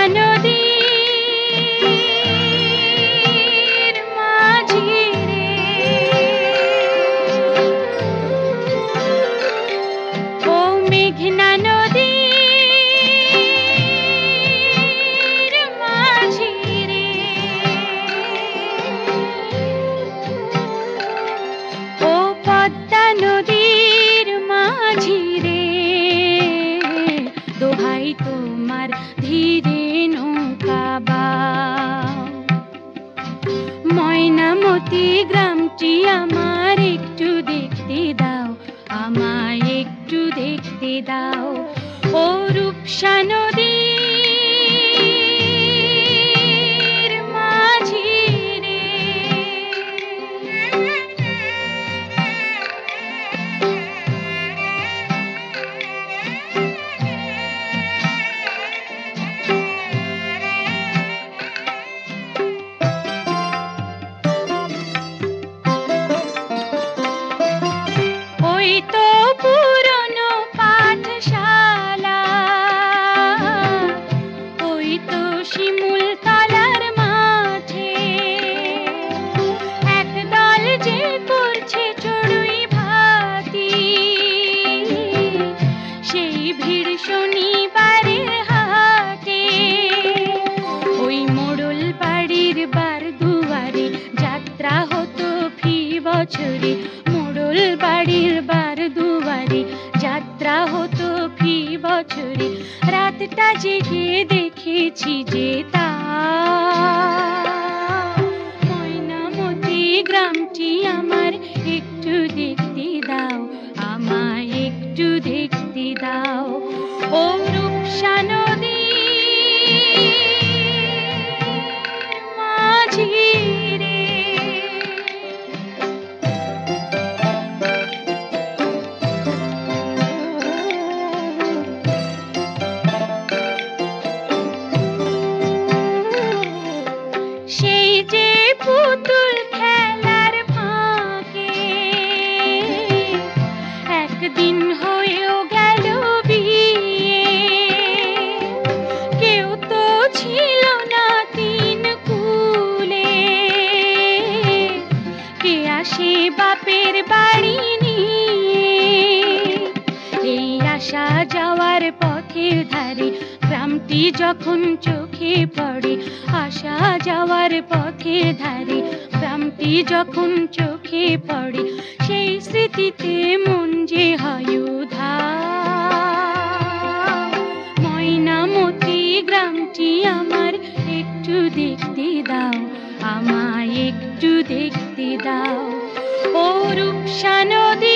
নদীর মাঝি রে, ও মেঘনা নদীর মাঝি রে, ও পদ্মা নদীর মাঝি রে, দোহাই তোমার ধীরে নৌকা বাও। ময়নামতি গ্রামটি আমার একটু দেখতে দাও, আমায় একটু দেখতে দাও, ও রূপসা নদীর মাঝি রে। ওই তো পুরনো পাঠশালা, ওই তো শিমুল তলার মাঠে, একদল যে করছে চড়ুই ভাতি, সেই ভিড় শনিবারের হাটে। ওই মোড়ল বাড়ির বার দুয়ারে যাত্রা হতো ফি বছরে, মোড়ল বাড়ির বার দুয়ারে যাত্রা হতো ফি বছরে, রাতটা জেগে দেখেছি যে তা। ময়নামতি গ্রামটি আমার একটু দেখতে দাও, আমায় একটু দেখতে দাও, ও রূপসা নদীর মাঝি রে। সেই যে পুতুল খেলার ফাঁকে একদিন হয়েও গেল বিয়ে, কেউ তো ছিল না তিন কুলে, কে আসে বাপের বাড়ি নিয়ে। এই আসা যাওয়ার পথের ধারে গ্রামটি যখন চোখে পড়ে, আসা যাওয়ার পথের ধারে গ্রামটি যখন চোখে পড়ে, সেই স্মৃতিতে মন যে হয় উধাও। ময়নামতি গ্রামটি আমার একটু দেখতে দাও, আমায় একটু দেখতে দাও, ও রূপসা নদী।